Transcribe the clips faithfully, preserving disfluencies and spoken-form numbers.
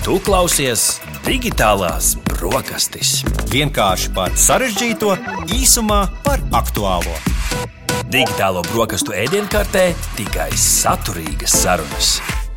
Tu klausies Digitālās brokastis. Vienkārši par sarežģīto, īsumā par aktuālo. Digitālo brokastu ēdienkartē tikai saturīgas sarunas.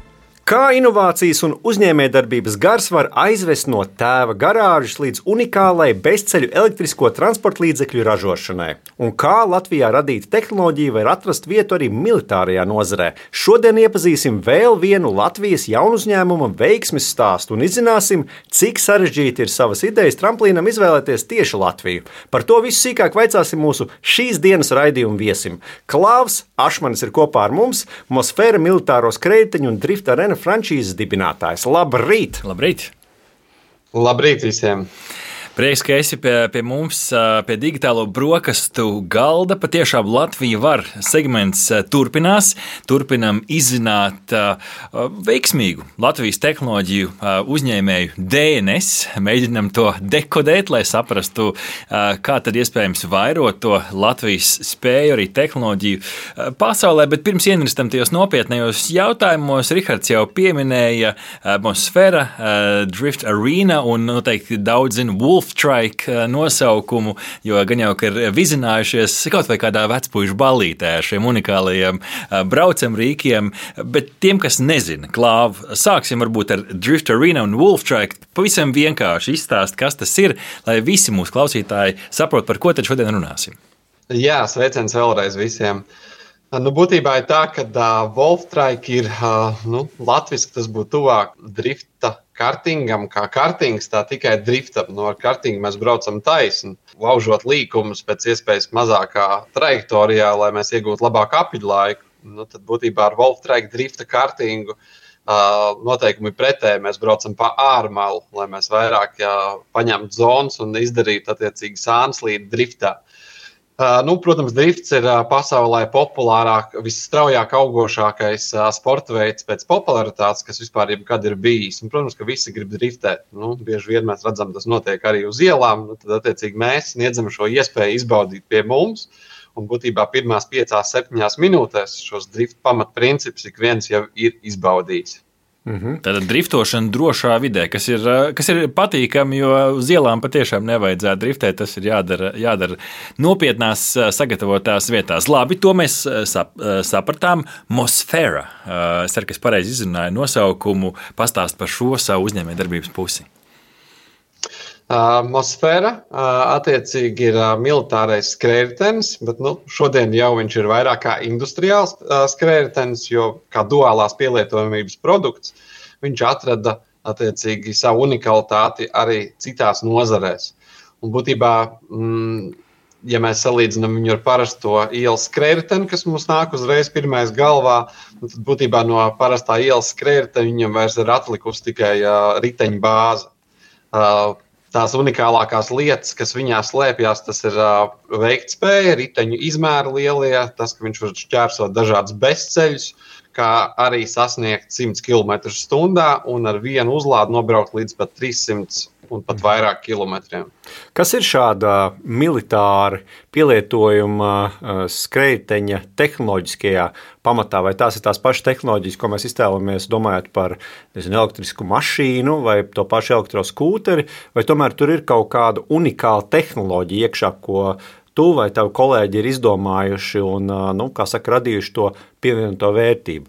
Kā inovācijas un uzņēmējdarbības gars var aizvest no tēva garāžas līdz unikālai bezceļu elektrisko transporta līdzekļu ražošanai? Un kā Latvijā radīta tehnoloģija var atrast vietu arī militārajā nozarē? Šodien iepazīsim vēl vienu Latvijas jaunu uzņēmuma veiksmes stāstu un izzināsim, cik sarežģīti ir savas idejas tramplīnam izvēlēties tieši Latviju. Par to visu sīkāk vaicāsim mūsu šīs dienas raidījumu viesim. Klaus Ašmanis ir kopā ar mums, Mosfera militāro skrējteņu un drifta arena frančīzes dibinātājs. Labrīt! Labrīt! Labrīt visiem! Prieks, ka esi pie, pie mums, pie digitālo brokastu galda. Patiešām Latvija var. Segments turpinās. Turpinam izzināt veiksmīgu Latvijas tehnoloģiju uzņēmēju D N S. Mēģinam to dekodēt, lai saprastu, kā tad iespējams vairot to Latvijas spēju arī tehnoloģiju pasaulē. Bet pirms ienestam tajos nopietnējos jautājumos, Rihards jau pieminēja Mosfera, Drift Arena un noteikti daudz zina Wolf Trike nosaukumu, jo gan jau, ka ir vizinājušies kaut vai kādā vecpuišu ballītē ar šiem unikālajiem braucam rīkiem, bet tiem, kas nezina, Klāv, sāksim varbūt ar Drift Arena un Wolf Trike, pavisam vienkārši izstāst, kas tas ir, lai visi mūsu klausītāji saprot, par ko tad šodien runāsim. Jā, sveiciens vēlreiz visiem. Nu, būtībā ir tā, ka uh, Wolf Trike ir, uh, nu, latviski tas būtu tuvāk drifta kartingam, kā kartings, tā tikai driftam. No ar kartingu mēs braucam taisni, laužot līkumus pēc iespējas mazākā trajektorijā, lai mēs iegūtu labāku apļu laiku. Nu, tad būtībā ar Wolf Trike drifta kartingu uh, noteikumi pretēji. Mēs braucam pa ārmalu, lai mēs vairāk jā, paņemtu zonas un izdarītu attiecīgi sānslīdi driftā. Uh, nu, protams, drifts ir uh, pasaulē populārāk, visstraujāk augošākais uh, sporta veids pēc popularitātes, kas vispār jebkad ir bijis. Un, protams, ka visi grib driftēt. Nu, bieži vien mēs redzam, tas notiek arī uz ielām. Nu, tad, attiecīgi, mēs sniedzam šo iespēju izbaudīt pie mums. Un būtībā pirmās piecās, septiņās minūtēs šos drifta pamatprincipus ik viens jau ir izbaudījis. Mm-hmm. Tātad driftošana drošā vidē, kas ir, kas ir patīkami, jo uz ielām patiešām nevajadzētu driftēt, tas ir jādara, jādara nopietnās sagatavotās vietās. Labi, to mēs sap, sapratām. Mosfera, es ceru, ka es pareizi izrunāju nosaukumu, pastāst par šo savu uzņēmējdarbības pusi. Uh, Mosfera uh, attiecīgi ir uh, militārais skrējritenis, bet nu, šodien jau viņš ir vairāk kā industriāls uh, skrējritenis, jo kā duālās pielietojamības produkts viņš atrada attiecīgi savu unikalitāti arī citās nozarēs. Un būtībā, mm, ja mēs salīdzinām viņu ar parasto ielas skrējriteni, kas mums nāk uzreiz pirmais galvā, tad būtībā no parastā ielas skrējritena viņam vairs ir atlikusi tikai uh, riteņa bāze. Uh, Tās unikālākās lietas, kas viņā slēpjas, tas ir uh, veiktspēja, riteņu izmēri lielie, tas, ka viņš var šķērsot dažādus bezceļus, kā arī sasniegt simts kilometrus stundā un ar vienu uzlādi nobraukt līdz pat trīs simti un pat vairāk kilometriem. Kas ir šāda militāra pielietojuma uh, skrējteņa tehnoloģiskajā pamatā? Vai tās ir tās pašas tehnoloģijas, ko mēs iztēlamies domājot par nezinu, elektrisku mašīnu vai to pašu elektroskūteri, vai tomēr tur ir kaut kāda unikāla tehnoloģija iekšā, ko tu vai tavi kolēģi ir izdomājuši un, uh, nu, kā saka, radījuši to pievienoto vērtību?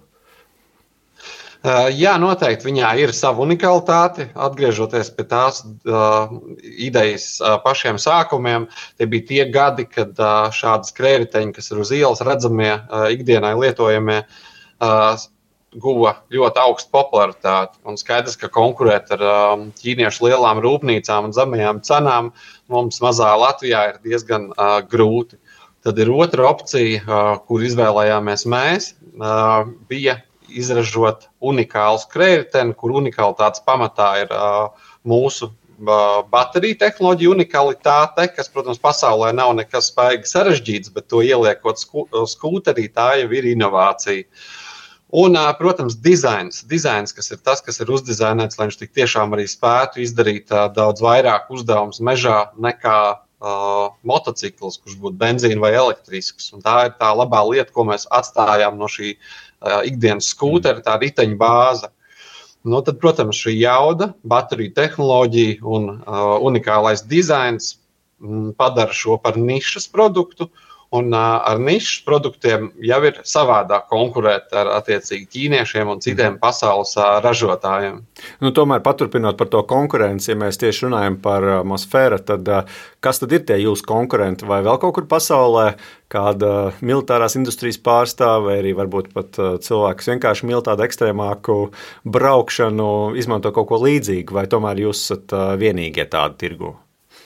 Uh, jā, noteikti viņā ir sava unikalitāte. Atgriežoties pie tās uh, idejas uh, pašiem sākumiem, tie bija tie gadi, kad uh, šādi skrējriteņi, kas ir uz ielas redzamie, uh, ikdienai lietojamie, uh, guva ļoti augstu popularitāti. Un skaidrs, ka konkurēt ar uh, ķīniešu lielām rūpnīcām un zemajām cenām mums mazā Latvijā ir diezgan uh, grūti. Tad ir otra opcija, uh, kur izvēlējāmies mēs, uh, bija izražot unikālu skrējriteni, kur unikalitātes pamatā ir uh, mūsu uh, bateriju tehnoloģija unikalitāte, kas, protams, pasaulē nav nekas spaigi sarežģīts, bet to ieliekot sku- skūterī, tā jau ir inovācija. Un, uh, protams, dizains, dizains, kas ir tas, kas ir uzdizainēts, lai viņš tik tiešām arī spētu izdarīt uh, daudz vairāk uzdevumus mežā nekā uh, motocikls, kurš būtu benzīna vai elektrisks. Un tā ir tā labā lieta, ko mēs atstājām no šī ikdienas skūteri, tā riteņa bāze. nu, tad, protams, šī jauda, bateriju tehnoloģija un uh, unikālais dizains m, padara šo par nišas produktu. Un uh, ar nišas produktiem jau ir savādāk konkurēt ar attiecīgi ķīniešiem un citiem pasaules uh, ražotājiem. Nu, tomēr paturpinot par to konkurenci, ja mēs tieši runājam par uh, Mosfera, tad uh, kas tad ir tie jūsu konkurenti? Vai vēl kaut kur pasaulē kāda uh, militārās industrijas pārstāve, vai arī varbūt pat uh, cilvēks vienkārši mīl tādu ekstrēmāku braukšanu, izmanto kaut ko līdzīgu, vai tomēr jūs esat uh, vienīgie tādi tirgu?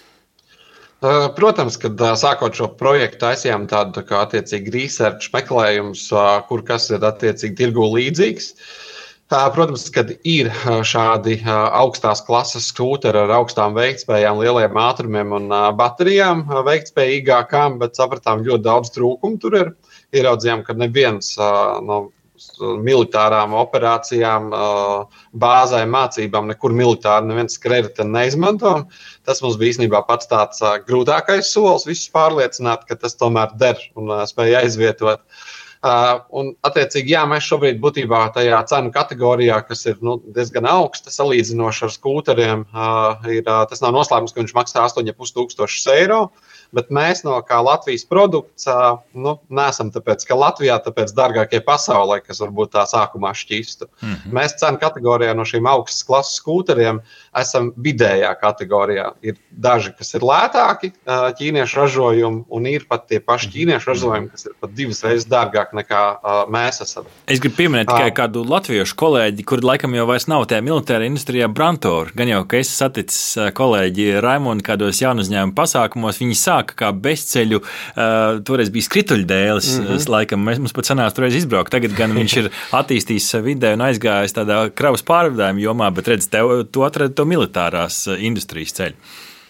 Protams, kad sākot šo projektu, taisījām tādu tā kā attiecīgi research meklējumus, kur kas ir attiecīgi tirgu līdzīgs. Protams, kad ir šādi augstās klases skūteri ar augstām veiktspējām, lieliem ātrumiem un baterijām veiktspējīgākām, bet sapratām ļoti daudz trūkumu tur ir. Ieraudzījām, ka neviens no militārām operācijām, bāzēm, mācībām, nekur militāri neviens kredita neizmanto. Tas mums bija īstenībā pats tāds grūtākais solis, visus pārliecināt, ka tas tomēr der un spēja aizvietot. Un, attiecīgi, jā, mēs šobrīd būtībā tajā cenu kategorijā, kas ir nu, diezgan augsta, salīdzinoši ar skūteriem, ir, tas nav noslēpums, ka viņš maksā astoņi ar pus tūkstošus eiro. Bet mēs no kā Latvijas produkts nu, neesam tāpēc, ka Latvijā tāpēc dārgākie pasaulē, kas varbūt tā sākumā šķistu. Mm-hmm. Mēs cenu kategorijā no šīm augstas klases skūteriem esam vidējā kategorijā. Ir daži, kas ir lētāki ķīniešu ražojumi, un ir pat tie paši ķīniešu ražojumi, kas ir pat divas reizes dārgāki nekā mēs esam. Es gribu pieminēt tikai kādu latviešu kolēģi, kur laikam jau vairs nav tajā militārajā industrijā Brantoru. Gan jau, ka es saticis kolēģi Raimondu kādos jaunuzņēmumu pasākumos, viņi sāka kā bezceļu, uh, toreiz bija skrituļdēlis, mm-hmm. laikam, mēs, mums pat sanās toreiz izbraukt. Tagad gan viņš ir attīstījis savu ideju un aizgājis tādā kravas pārvadājuma jomā, bet redz, tev, tu atradi to militārās industrijas ceļu.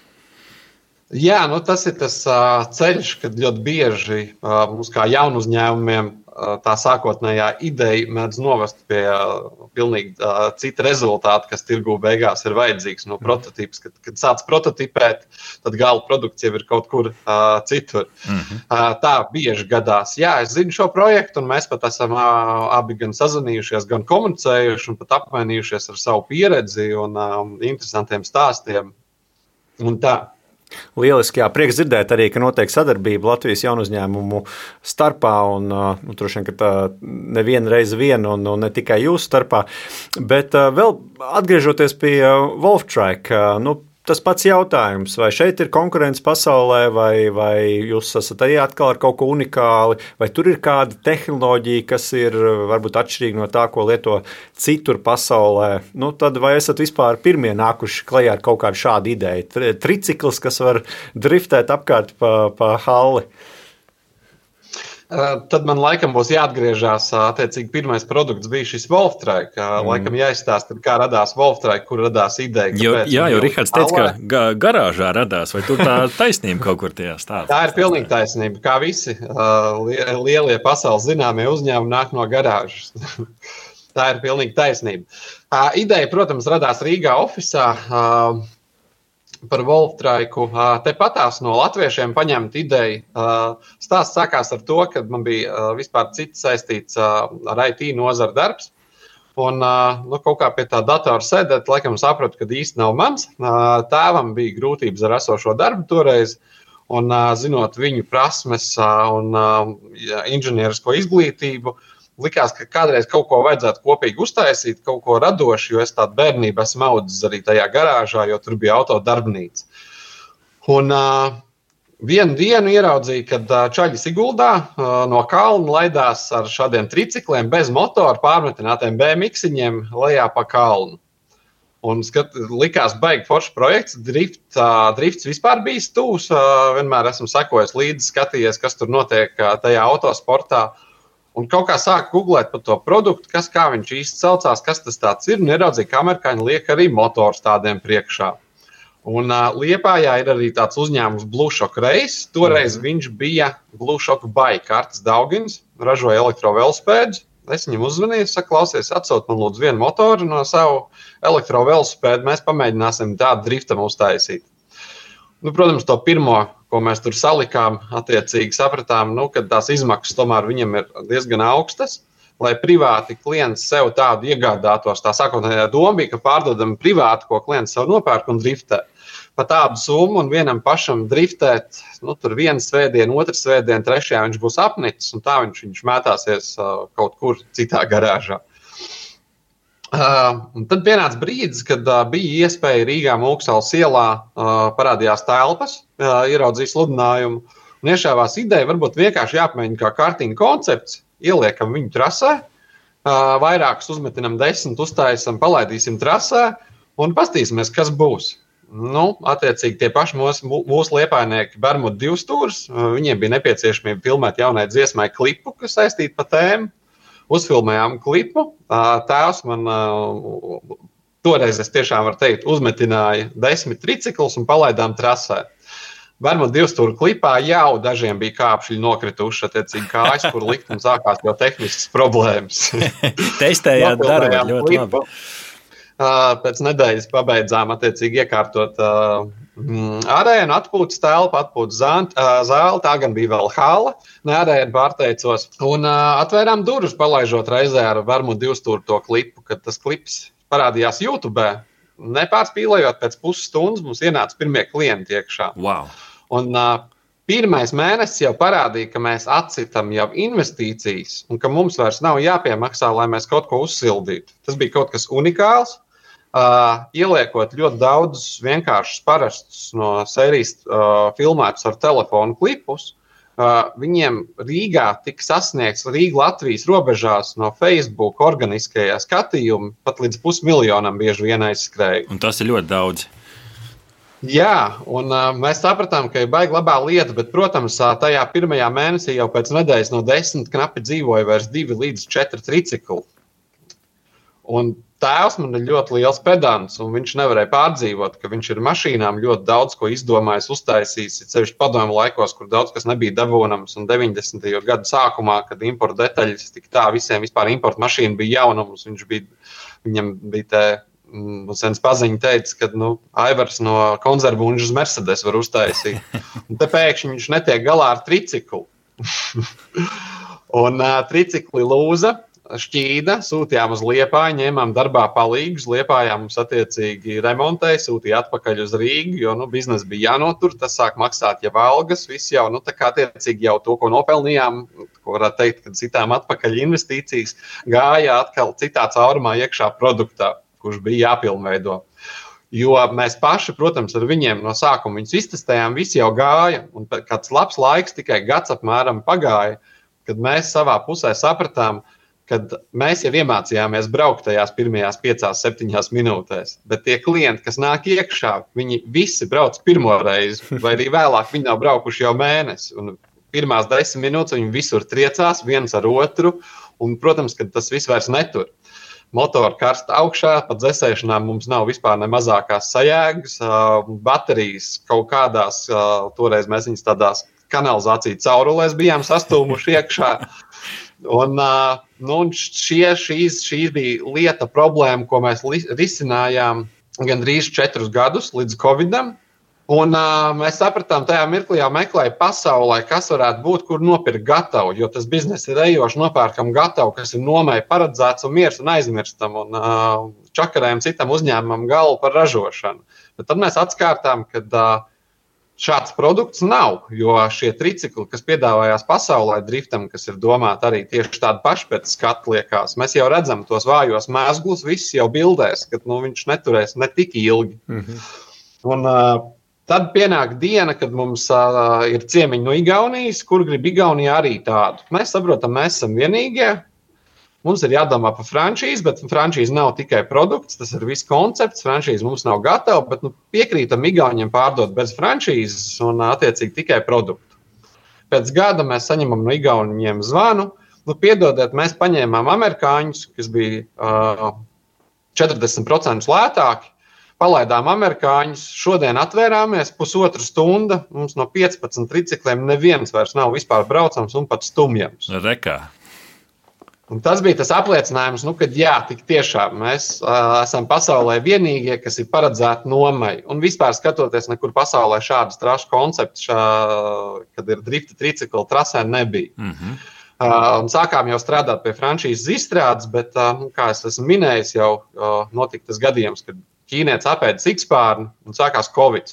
Jā, nu tas ir tas uh, ceļš, kad ļoti bieži uh, mums kā jaunu uzņēmumiem uh, tā sākotnējā ideja mēdz novest pie uh, pilnīgi uh, cita rezultāta, kas tirgū beigās ir vajadzīgs no prototīpas. Kad, kad sāc prototipēt, tad gala produkts jau ir kaut kur uh, citur. Mm-hmm. Uh, tā bieži gadās. Jā, es zinu šo projektu, un mēs pat esam uh, abi gan sazvanījušies, gan komunicējuši, un pat apmainījušies ar savu pieredzi un uh, interesantiem stāstiem. Un tā. Lieliski, jā, prieks dzirdēt arī, ka notiek sadarbība Latvijas jaunu uzņēmumu starpā un, nu, droši vien, ka tā neviena reize vien un, un ne tikai jūsu starpā, bet vēl atgriežoties pie Wolftrack, nu, tas pats jautājums, vai šeit ir konkurence pasaulē, vai, vai jūs esat arī atkal ar kaut ko unikāli, vai tur ir kāda tehnoloģija, kas ir varbūt atšķirīga no tā, ko lieto citur pasaulē, nu tad vai esat vispār pirmie nākuši klajā ar kaut kādu šādu ideju? Tricikls, kas var driftēt apkārt pa, pa halli. Tad man laikam būs jāatgriežās, attiecīgi pirmais produkts bija šis Wolftrack. Mm. Laikam jāizstāsta, kā radās Wolftrack, kur radās ideja. Jo, jā, jo Rihards teica, ka garāžā radās, vai tur tā taisnība kaut kur tajā stāstā? Tā ir pilnīgi taisnība. Kā visi lielie pasaules zināmie uzņēmumi nāk no garāžas. Tā ir pilnīgi taisnība. Ideja, protams, radās Rīgā ofisā. Par Wolftracku. Tepatās no latviešiem paņemta ideja. Stāsts sākās ar to, ka man bija vispār cits saistīts ar I T nozaru darbs. Un nu, kaut kā pie tā datora sēdēt, laikam sapratu, ka īsti nav mans. Tēvam bija grūtības ar esošo darbu toreiz. Un zinot viņu prasmes un inženierisko izglītību, likās, ka kādreiz kaut ko vajadzētu kopīgi uztaisīt, kaut ko radošu, jo es tādu bērnību esmu audzis arī tajā garāžā, jo tur bija autodarbnīca. Un uh, vienu dienu ieraudzīju, kad uh, čaļi Siguldā uh, no kalna laidās ar šādiem tricikliem bez motora pārmetinātiem B M X-iņiem lejā pa kalnu. Un skat, likās baigi foršs projekts, drift, uh, drifts vispār bijis tūs, uh, vienmēr esmu sekojis līdzi, skatījies, kas tur notiek uh, tajā autosportā. Un kaut kā sāku googlēt par to produktu, kas kā viņš īsti saucās, kas tas tāds ir, un ieraudzīju, ka amerikāņi liek arī motors tādiem priekšā. Un uh, Liepājā ir arī tāds uzņēmums Blue Shock Race, toreiz mm. viņš bija Blue Shock Bike, Artis Daugins, ražoja elektrovelospēdus. Es viņam uzvanīju, saku, klausies, atsūt man lūdzu vienu motoru no savu elektrovelospēdu, mēs pamēģināsim tādu driftam uztaisīt. Nu, protams, to pirmo, ko mēs tur salikām, attiecīgi sapratām, nu, ka tās izmaksas tomēr viņam ir diezgan augstas. lai privāti klients sev tādu iegādātos. Tā sākotnējā doma bija, ka pārdodam privāti, ko klients sev nopērk un driftē. Pa tādu summu un vienam pašam driftēt, nu, tur viena svētdiena, otra svētdiena, trešajā viņš būs apnicis, un tā viņš, viņš mētāsies uh, kaut kur citā garāžā. Uh, un tad pienāca brīdis, kad uh, bija iespēja Rīgā Mūksalas ielā, uh, parādījās telpas, uh, ieraudzīja sludinājumu, un iešāvās ideja, varbūt vienkārši jāpamēģina kā kartīņa koncepts, ieliekam viņu trasē, uh, vairākus uzmetinam desmit, uztaisam, palaidīsim trasē, un pastīsimies, kas būs. Nu, attiecīgi tie paši mūsu, mūsu liepainieki Bermudu divstūrs, viņiem bija nepieciešamība filmēt jaunai dziesmai klipu, kas saistīta pa tēmu. Uzfilmējām klipu, tēvs man toreiz, es tiešām varu teikt, uzmetināja desmit triciklus un palaidām trasē. Bermudu divstūru klipā jau dažiem bija kāpšļi nokrituši, attiecīgi kājas, kur likt un sākās jau tehniskas problēmas. Testējāt darbu ļoti klipu. Labi. Pēc nedēļas pabeidzām attiecīgi iekārtot uh, arēnu, atpūtas telpu, atpūtas zāli, tā gan bija vēl hala, ne arēnu pārteicos, un uh, atvērām durvis, palaižot reizē ar Bermudu divstūru to klipu, kad tas klips parādījās YouTube, nepārspīlējot pēc pusstundas mums ienāca pirmie klienti iekšā. Wow. Un uh, pirmais mēnesis jau parādīja, ka mēs atsitam jau investīcijas un ka mums vairs nav jāpiemaksā, lai mēs kaut ko uzsildītu. Tas bija kaut kas unikāls. Uh, ieliekot ļoti daudz vienkāršus parastus no sērijas uh, filmētus ar telefonu klipus, uh, viņiem Rīgā tika sasniegts Rīga Latvijas robežās no Facebook organiskajā skatījumi, pat līdz pusmiljonam bieži vien aizskrēja. Un tas ir ļoti daudz. Jā, un uh, mēs sapratām, ka ir baigi labā lieta, bet, protams, tajā pirmajā mēnesī jau pēc nedēļas no desmit knapi dzīvoja vairs divi līdz četri tricikli. Un tēvs man ir ļoti liels pedants, un viņš nevarēja pārdzīvot, ka viņš ir mašīnām ļoti daudz ko izdomājis, uztaisījis, sevišķi padomju laikos, kur daudz kas nebija dabūnams, un deviņdesmitajos gadu sākumā, kad importa detaļas tik tā, visiem vispār importa mašīna bija jaunums, viņš bija, viņam bija te, un sens paziņa teica, ka, nu, Aivars no konzervu un uz Mercedes var uztaisīt. Un te pēkšņi viņš netiek galā ar triciklu. un uh, tricikli lūza. Šķīda, sūtījām uz Liepāju, ņēmām darbā palīgus, Liepājā mums attiecīgi remontēja, sūtīja atpakaļ uz Rīgu, jo, nu, biznes bija jānotur, tas sāk maksāt jau algas, viss jau, nu, tā kā attiecīgi jau to, ko nopelnījām, ko varētu teikt, kad citām atpakaļ investīcijas, gāja atkal citā caurumā iekšā produktā, kurš bija jāpilnveido. Jo mēs paši, protams, ar viņiem no sākuma viņus iztestējām, visi jau gāja, un kāds labs laiks tikai gads apmēram pagāja, kad mēs savā pusē sapratām, kad mēs jau iemācījāmies braukt tajās pirmajās piecās, septiņās minūtēs, bet tie klienti, kas nāk iekšā, viņi visi brauc pirmo reizi, vai arī vēlāk viņi nav braukuši jau mēnesi, un pirmās desmit minūtes viņi visur triecās viens ar otru, un, protams, ka tas viss vairs netur. Motori karsta augšā, pat dzesēšanām mums nav vispār ne mazākās sajēgas, baterijas kaut kādās, toreiz mēs viņas tādās kanalizāciju caurulēs bijām sastūmuši iekšā, un, nu, šie, šīs, šīs bija lieta problēma, ko mēs risinājām gandrīz četrus gadus līdz Covidam. Un uh, mēs sapratām, tajā mirklī jau meklēja pasaulē, kas varētu būt, kur nopirkt gatavu, jo tas biznes ir ejoši, nopērkam gatavu, kas ir nomai paredzēts un miers un aizmirstam un uh, čakarējam citam uzņēmumam galvu par ražošanu. Bet tad mēs atskārtām, ka uh, šāds produkts nav, jo šie tricikli, kas piedāvājās pasaulē driftam, kas ir domāti arī tieši tādi paši pēc skatu liekās, mēs jau redzam tos vājos mēzglus, viss jau bildēs, ka nu, viņš neturēs ne tik ilgi. Mm-hmm. Un, uh, Tad pienāk diena, kad mums uh, ir ciemiņi no Igaunijas, kur grib Igaunijā arī tādu. Mēs saprotam, mēs esam vienīgie. Mums ir jādomā par franšīzi, bet franšīze nav tikai produkts, tas ir viss koncepts. Franšīze mums nav gatava, bet nu, piekrītam Igauniem pārdot bez franšīzes un attiecīgi tikai produktu. Pēc gada mēs saņemam no Igauniem zvanu. Nu, piedodiet, mēs paņēmām amerikāņus, kas bija uh, četrdesmit procenti lētāki. Palaidām amerikāņus, šodien atvērāmies pusotru stunda, mums no piecpadsmit tricikliem neviens vairs nav vispār braucams un pat stumjams. Rekā. Un tas bija tas apliecinājums, nu, kad jā, tik tiešām mēs uh, esam pasaulē vienīgie, kas ir paredzēti nomai. Un vispār skatoties, nekur pasaulē šādas trašu koncepts, šā, kad ir drifta tricikla trasē, nebija. Mm-hmm. Uh, un sākām jau strādāt pie franšīzes izstrādes, bet, uh, kā es esmu minējis, jau uh, notika tas gadījums, kad ķīnietis apēda sikspārnu un sākās Covid.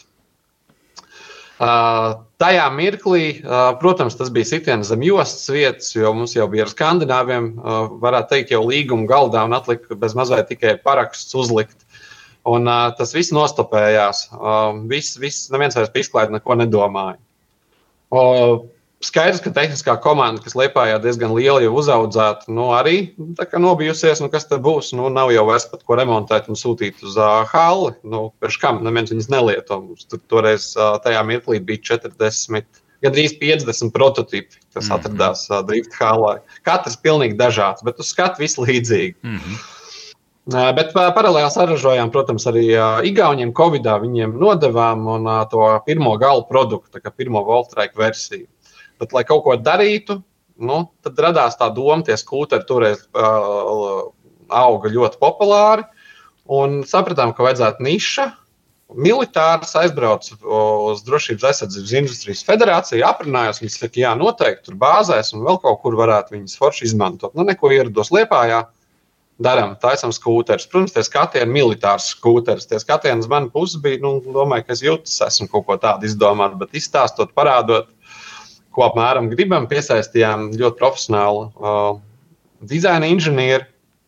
Uh, tajā mirklī, uh, protams, tas bija sitiens zem jostas vietas, jo mums jau bija ar skandināviem, uh, varētu teikt, jau līgumu galdā un atlika bez mazliet tikai paraksts uzlikt. Un uh, tas viss nostopējās. Uh, viss, viss, neviens vairs par izklaidi neko nedomāja. Uh, Skaidrs, ka tehniskā komanda, kas Liepājā diezgan liela jau uzaudzēta, nu arī tā kā nobijusies, nu kas tad būs, nu nav jau vairs pat ko remontēt un sūtīt uz uh, halli, nu pēc kam, neviens viņas nelieto. Mums tur toreiz uh, tajā mirklī bija četrdesmit, gandrīz piecdesmit prototipi, kas mm-hmm. atradās uh, drift hallā. Katrs pilnīgi dažāds, bet uz skatu viss līdzīgi. Mm-hmm. Uh, bet uh, paralēli saražojām, protams, arī uh, Igauniem Covidā viņiem nodevām un uh, to pirmo galu produktu, tā kā pirmo Voltrike versiju. Bet, lai kaut ko darītu, nu, tad radās tā doma, tie skūteri toreiz uh, auga ļoti populāri. Un sapratām, ka vajadzētu niša. Militārs aizbrauc uz Drošības aizsardzības industrijas federāciju, aprunājos, viņi saka, jā, noteikti tur bāzēs un vēl kaut kur varētu viņas forši izmantot. Nu, neko ierados Liepājā, daram, taisam skūterus. Protams, tie skatieni militārs skūteris. Tie skatieni uz mani puses bija, nu, domāju, ka es jūtas, esmu kaut ko tādu izdomāt, bet izstāstot, parādot, ko apmēram gribam, piesaistījām ļoti profesionālu uh, dizaina inženieri.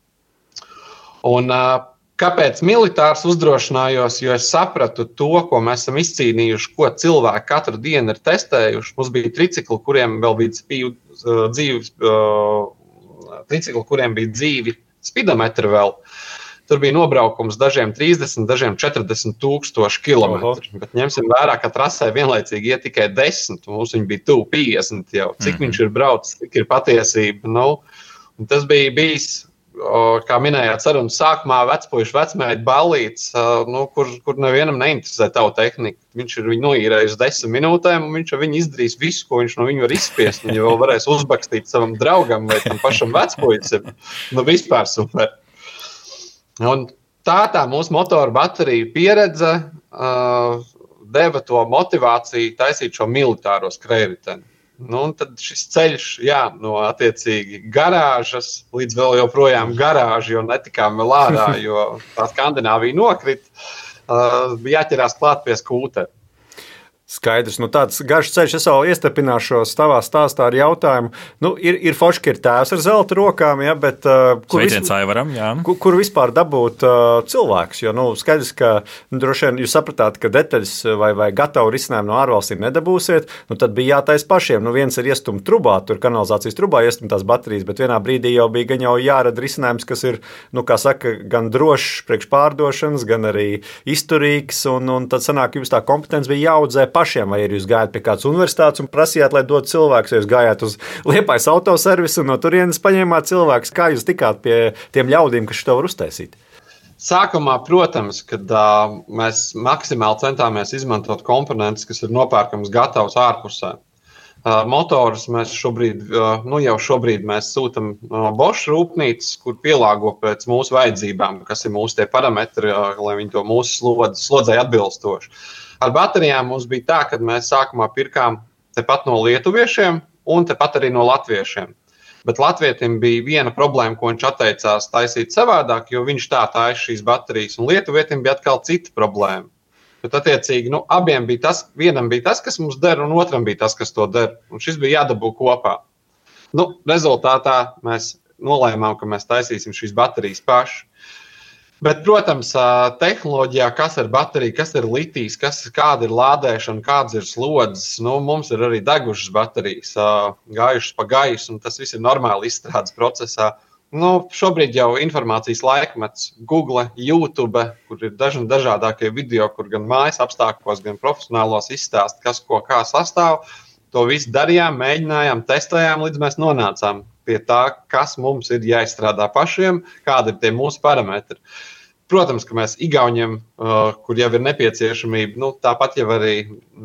Un uh, kāpēc militārs uzdrošinājos, jo es sapratu to, ko mēs esam izcīnījuši, ko cilvēki katru dienu ir testējuši. Mums bija tricikli, kuriem vēl bija dzīvi, uh, dzīvi uh, tricikli, kuriem bija dzīvi spidometri vēl. Tur bija nobraukums dažiem trīsdesmit, dažiem četrdesmit tūkstoši kilometru. Bet ņemsim vērā, ka trasē vienlaicīgi iet tikai desmit, un mums viņi bija tuvu piecdesmit jau. Cik mm-hmm. viņš ir braucis, cik ir patiesība. Nu, tas bija bijis, o, kā minējāt sarunas sākumā, vecpuišu vecmēģi ballīts, nu, kur, kur nevienam neinteresē tavu tehniku. Viņš ir viņu noīrējis desmit minūtēm, un viņš ar viņu izdarīs visu, ko viņš no viņu var izspiest. Viņu vēl varēs uzbakstīt savam draugam vai tam pašam vecpuicim. Nu, vispār super. Un tā tā mūsu motoru bateriju pieredze uh, deva to motivāciju taisīt šo militāro skrējriteni. Nu, un tad šis ceļš, jā, no attiecīgi garāžas līdz vēl joprojām garāži, jo netikām vēl ārā, jo tā Skandināvija nokrit, uh, jāķerās klāt pie skūtera. Skaidrs, nu tāds garš ceļš, es vēl iestepināšos tavā stāstā ar jautājumu. Nu, ir, ir forši, ka ir tēvs ar zelta rokām, ja, bet uh, kur, Sveiciens Aivaram, jā. kur, kur vispār dabūt uh, cilvēks? Jo, nu, skaidrs, ka nu, droši vien jūs sapratāt, ka detaļas vai, vai gatavu risinājumu no ārvalstīm nedabūsiet, nu tad bija jātais pašiem. Nu, viens ir iestumt trubā, tur kanalizācijas trubā iestumt tās baterijas, bet vienā brīdī jau bija gan jau jārada risinājums, kas ir, nu, kā saka, gan drošs priekš pārdošanas, gan arī izturīgs, un, un tad sanāk, jums tā kompetence bija jāaudzē pašiem, vai jūs gājāt pie kādas universitātes un prasījāt, lai dod cilvēkus, vai jūs gājāt uz Liepājas autoservisu un no turienes paņēmāt cilvēkus, kā jūs tikāt pie tiem ļaudīm, kas šo var uztaisīt? Sākumā, protams, kad uh, mēs maksimāli centāmies izmantot komponentus, kas ir nopērkams gatavs ārpusē. Uh, motorus mēs šobrīd, uh, nu jau šobrīd mēs sūtam no Bosch rūpnīcas, kur pielāgo pēc mūsu vajadzībām, kas ir mūsu tie parametri, uh, lai viņi to mūsu slodz, slodzēji atbilstoši. Ar baterijām mums bija tā, ka mēs sākumā pirkām tepat no lietuviešiem un tepat arī no latviešiem. Bet latvietim bija viena problēma, ko viņš atteicās taisīt savādāk, jo viņš tā taisa šīs baterijas, un lietuvietim bija atkal cita problēma. Bet attiecīgi, nu, abiem bija tas, vienam bija tas, kas mums der, un otram bija tas, kas to der. Un šis bija jādabū kopā. Nu, rezultātā mēs nolēmām, ka mēs taisīsim šīs baterijas paši. Bet, protams, tehnoloģijā, kas ir baterija, kas ir litijs, kas, kāda ir lādēšana, kādas ir slodzes, nu, mums ir arī degušas baterijas, gājušas pa gaisu, un tas viss ir normāli izstrādes procesā. Nu, šobrīd jau informācijas laikmets, Google, YouTube, kur ir daži dažādākie video, kur gan mājas apstākļos, gan profesionālos izstāst, kas ko kā sastāv. To visu darījām, mēģinājām, testējām, līdz mēs nonācām pie tā, kas mums ir jāizstrādā pašiem, kādi ir tie mūsu parametri. Protams, ka mēs Igauniem, uh, kur jau ir nepieciešamība, nu, tāpat jau arī,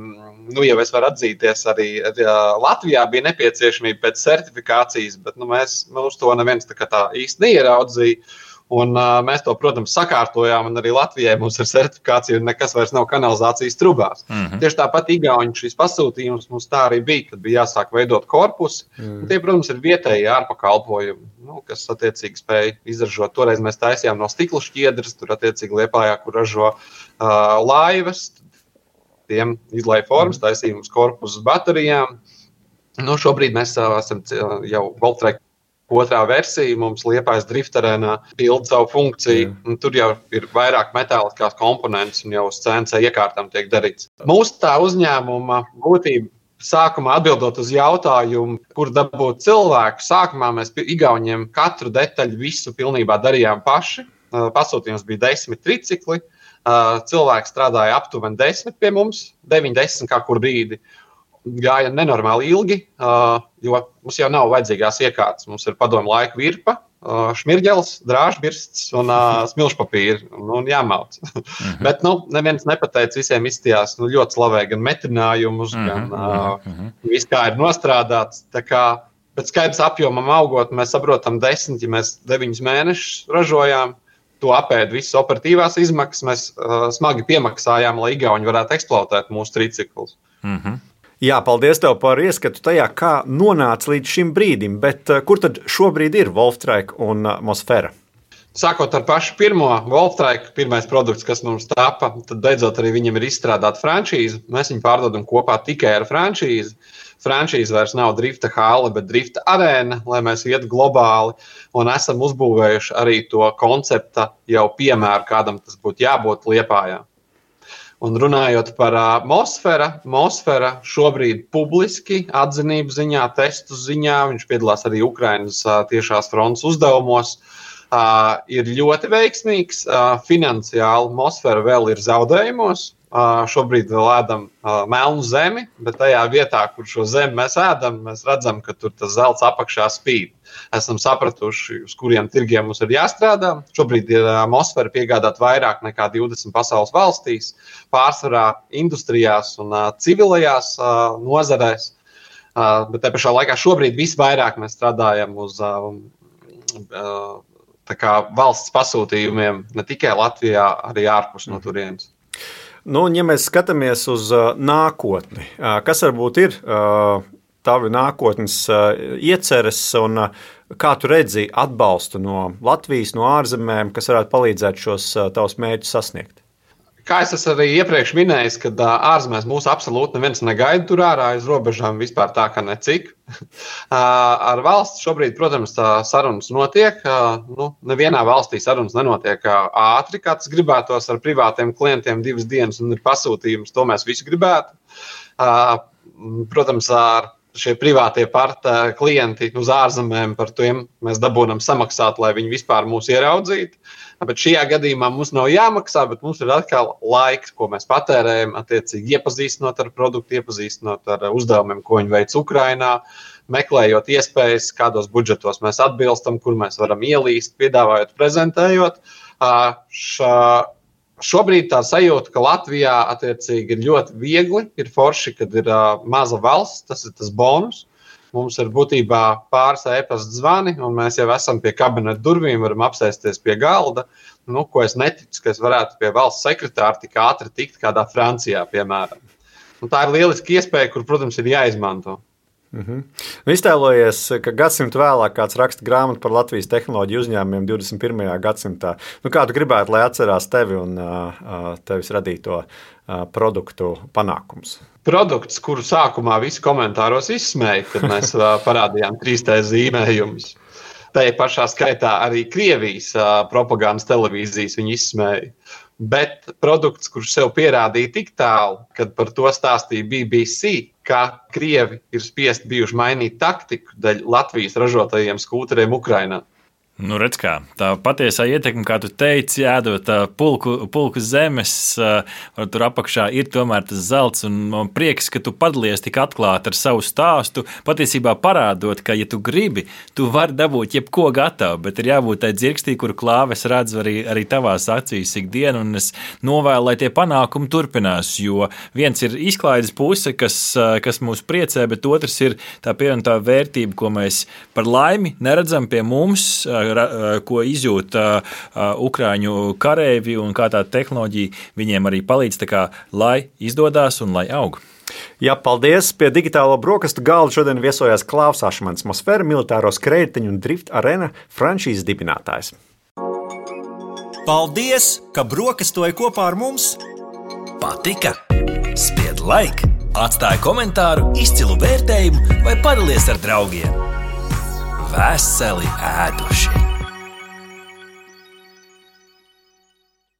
nu, jau es varu atzīties, arī uh, Latvijā bija nepieciešamība pēc certifikācijas, bet nu, mēs, mums to neviens tā kā tā īsti neieraudzīja. Un, uh, mēs to, protams, sakārtojām, un arī Latvijai mums ir certifikācija, un nekas vairs nav kanalizācijas trubās. Mm-hmm. Tieši tāpat Igauņu šīs pasūtījums mums tā arī bija, kad bija jāsāk veidot korpusi. Mm. Tie, protams, ir vietēji ārpakalpojumi, nu, kas attiecīgi spēja izražot. Toreiz mēs taisījām no stikla šķiedras, tur attiecīgi Liepājā, kur ražo uh, laivas, tiem izlaiž formas, taisījām uz korpusu baterijām. Nu, šobrīd mēs uh, esam uh, jau Voltrek otrā versija, mums Liepājas driftarēnā pilda savu funkciju. Tur jau ir vairāk metāliskās komponentes un jau uz C N C iekārtām tiek darīts. Mūsu tā uzņēmuma būtība, sākumā atbildot uz jautājumu, kur dabūt cilvēku, sākumā mēs Igauņiem katru detaļu visu pilnībā darījām paši. Pasūtījums bija desmit tricikli, cilvēki strādāja aptuveni desmit pie mums, deviņi desmit kā kur brīdi. Gāja nenormāli ilgi, jo mums jau nav vajadzīgās iekārtas. Mums ir padomu laika virpa, šmirģels, drāžbirsts un smilšpapīri un, un jāmauc. Mm-hmm. Bet nu, neviens nepateica, visiem izstījās nu, ļoti slavē gan metrinājumus, mm-hmm. gan mm-hmm. viss kā ir nostrādāts. Tā kā pēc skaidrs apjomam augot, mēs saprotam desmit, ja mēs deviņus mēnešus ražojām. To apēd visas operatīvās izmaksas, mēs uh, smagi piemaksājām, lai Igauņi varētu eksploatēt mūsu triciklus. Mm-hmm. Jā, paldies tev par ieskatu tajā, kā nonāca līdz šim brīdim, bet kur tad šobrīd ir Voltrek un Mosfera? Sākot ar pašu pirmo Voltrek, pirmais produkts, kas mums tapa, tad beidzot arī viņam ir izstrādāta franšīze. Mēs viņu pārdodam kopā tikai ar franšīzi. Franšīze vairs nav drifta hāle, bet drifta arēna, lai mēs ietu globāli un esam uzbūvējuši arī to koncepta jau piemēru, kādam tas būtu jābūt Liepājā. Un runājot par uh, Mosfera, Mosfera šobrīd publiski atzinību ziņā, testu ziņā, viņš piedalās arī Ukrainas uh, tiešās frontes uzdevumos, uh, ir ļoti veiksmīgs. Uh, finansiāli Mosfera vēl ir zaudējumos. Uh, šobrīd vēl ēdam uh, melnu zemi, bet tajā vietā, kur šo zemi mēs ēdam, mēs redzam, ka tur tas zelts apakšā spīd. Esam sapratuši, uz kuriem tirgiem mums ir jāstrādā. Šobrīd ir uh, Mosfera piegādāt vairāk nekā divdesmit pasaules valstīs, pārsvarā industrijās un uh, civilajās uh, nozarēs. Uh, bet te pašā laikā šobrīd visvairāk mēs strādājam uz uh, uh, tā kā valsts pasūtījumiem, ne tikai Latvijā, arī ārpus no turienes. Nu, ja mēs skatāmies uz uh, nākotni, uh, kas varbūt ir uh, tavi nākotnes uh, ieceres un uh, kā tu redzi atbalstu no Latvijas, no ārzemēm, kas varētu palīdzēt šos uh, tavus mērķus sasniegt? Kā es esmu arī iepriekš minējis, kad uh, ārzemēs mūs absolūti neviens negaida tur ārā aiz robežām, vispār tā kā necik. uh, ar valsts šobrīd, protams, sarunas notiek. Uh, nu, nevienā valstī sarunas nenotiek uh, ātri, kā tas gribētos ar privātiem klientiem divas dienas un ir pasūtījums, to mēs visi gribētu. Uh, protams, ar šie privātie partā, klienti uz ārzemēm, par tiem mēs dabūnam samaksāt, lai viņi vispār mūs ieraudzītu. Bet šajā gadījumā mums nav jāmaksā, bet mums ir atkal laiks, ko mēs patērējam, attiecīgi iepazīstinot ar produktu, iepazīstinot ar uzdevumiem, ko viņi veic Ukrainā, meklējot iespējas, kādos budžetos mēs atbilstam, kur mēs varam ielīst, piedāvājot, prezentējot. Šā, šobrīd tā sajūta, ka Latvijā attiecīgi ir ļoti viegli, ir forši, kad ir maza valsts, tas ir tas bonus. Mums ir būtībā pāris e-pasta zvani, un mēs jau esam pie kabineta durvīm, varam apsēsties pie galda, nu, ko es neticu, ka es varētu pie valsts sekretāra tik ātri tikt kādā Francijā, piemēram. Un tā ir lieliski iespēja, kur, protams, ir jāizmanto. Mm-hmm. Iztēlojies, ka gadsimtu vēlāk kāds raksta grāmatu par Latvijas tehnoloģiju uzņēmumiem divdesmit pirmajā gadsimtā. Nu, kā tu gribētu, lai atcerās tevi un uh, tevis radīto uh, produktu panākums? Produkts, kuru sākumā visi komentāros izsmēja, kad mēs uh, parādījām trīs D zīmējumus. Tā pašā skaitā arī Krievijas uh, propagandas televīzijas viņi izsmēja. Bet produkts, kurš sev pierādīja tik tālu, kad par to stāstīja B B C, ka Krievi ir spiesti bijuši mainīt taktiku dēļ Latvijas ražotajiem skūteriem Ukrainā. Nu, redz kā, tā patiesā ietekme, kā tu teici, ēdot pulku, pulku zemes, tur apakšā ir tomēr tas zelts, un man prieks, ka tu padalies tik atklāti ar savu stāstu, patiesībā parādot, ka, ja tu gribi, tu vari dabūt jebko gatavu, bet ir jābūt tai dzirkstī, kuru klāves redzu arī, arī tavās acīs ikdienu, un es novēlu, lai tie panākumi turpinās, jo viens ir izklaides puse, kas, kas mūs priecē, bet otrs ir tā pievienotā vērtība, ko mēs par laimi neredzam pie mums, ko izjūt Ukraiņu kareivi un kā tā tehnoloģija viņiem arī palīdz, tā kā lai izdodās un lai aug. Jā, paldies! Pie digitālo brokastu galda šodien viesojās Klaus Ašmans, Mosfera militāro skrējēju un drift arēna franšīzes dibinātājs. Paldies, ka brokastoji kopā ar mums! Patika? Spied like, atstāj komentāru, izcilu vērtējumu vai padalies ar draugiem. Veseli ēduši!